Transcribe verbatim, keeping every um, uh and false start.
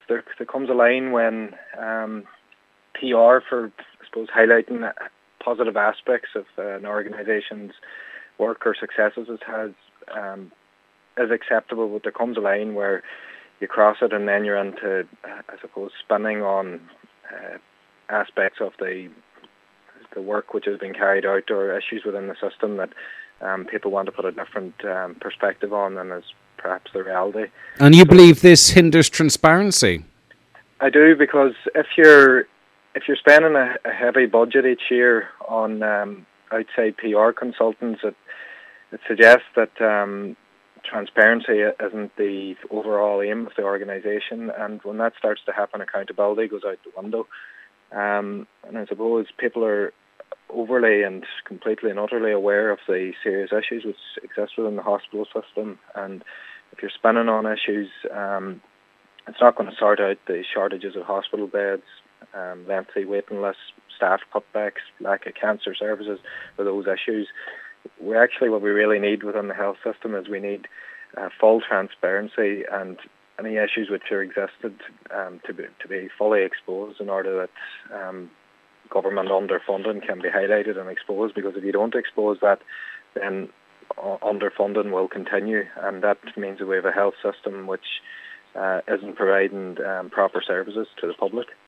there, there comes a line when um, P R for, I suppose, highlighting positive aspects of uh, an organisation's work or successes it has um, is acceptable, but there comes a line where you cross it and then you're into, I suppose, spinning on uh, aspects of the the work which has been carried out or issues within the system that um, people want to put a different um, perspective on than is perhaps the reality. And you so, believe this hinders transparency? I do, because if you're if you're spending a, a heavy budget each year on um, outside P R consultants, it, it suggests that um, transparency isn't the overall aim of the organisation, and when that starts to happen, accountability goes out the window. Um, and I suppose people are overly and completely and utterly aware of the serious issues which exist within the hospital system, and if you're spinning on issues, um, it's not going to sort out the shortages of hospital beds, um, lengthy waiting lists, staff cutbacks, lack of cancer services, or those issues. We actually, what we really need within the health system is we need uh, full transparency, and any issues which are existed um, to be to be fully exposed in order that um, government underfunding can be highlighted and exposed. Because if you don't expose that, then underfunding will continue, and that means that we have a health system which uh, isn't providing um, proper services to the public.